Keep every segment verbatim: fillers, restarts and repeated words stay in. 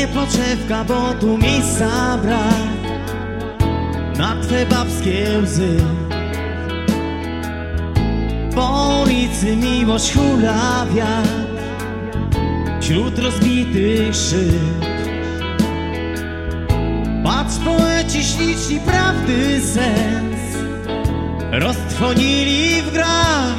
nie poczewka, bo tu miejsca brak na twe babskie łzy. Po ulicy miłość hula wiatr wśród rozbitych szyb. Patrz, poeci śliczni prawdy sens roztrwonili w grach,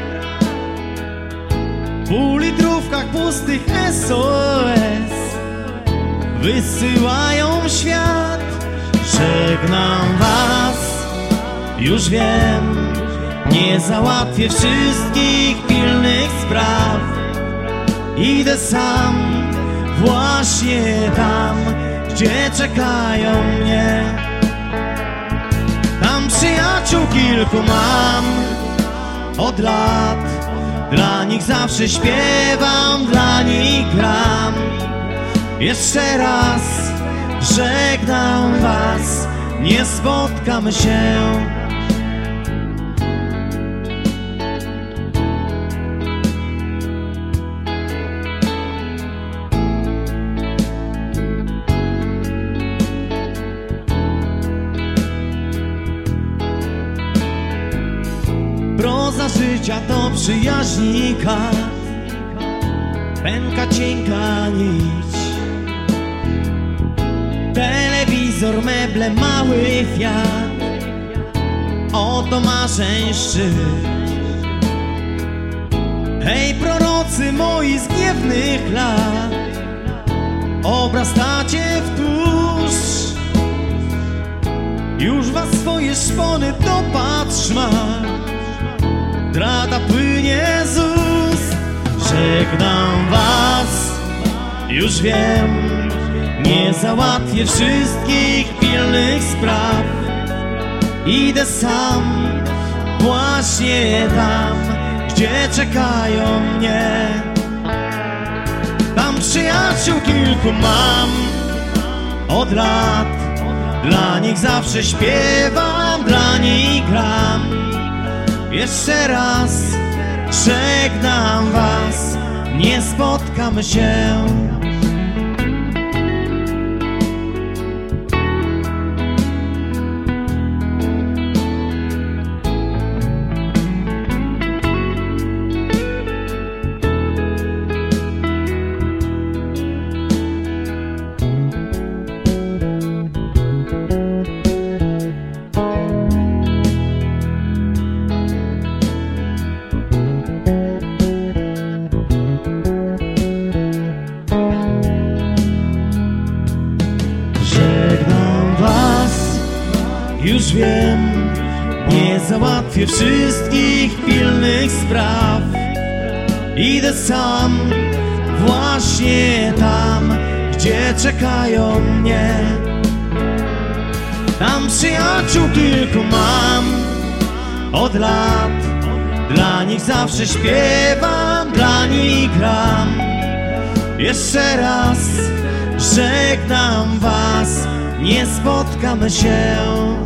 w pół litrówkach pustych S O S wysyłają w świat. Żegnam was, już wiem, nie załatwię wszystkich pilnych spraw. Idę sam, właśnie tam, gdzie czekają mnie. Tam przyjaciół kilku mam od lat, dla nich zawsze śpiewam, dla nich gram. Jeszcze raz żegnam was, nie spotkamy się. Proza życia to przyjaźni kart, pęka cienka nić. Telewizor, meble, mały Fiat, oto marzeń szczyt. Hej prorocy moi z gniewnych lat, obrastacie w tłuszcz. Już was swoje szpony dopatrz ma, drata płynie z ust. Żegnam was, już wiem, nie załatwię wszystkich pilnych spraw. Idę sam, właśnie tam, gdzie czekają mnie. Tam przyjaciół kilku mam od lat, dla nich zawsze śpiewam, dla nich gram. Jeszcze raz żegnam was, nie spotkamy się. Żegnam was, już wiem, nie załatwię wszystkich pilnych spraw. Idę sam, właśnie tam, gdzie czekają mnie. Tam przyjaciół kilku mam od lat, dla nich zawsze śpiewam, dla nich gram. Jeszcze raz żegnam was, nie spotkamy się.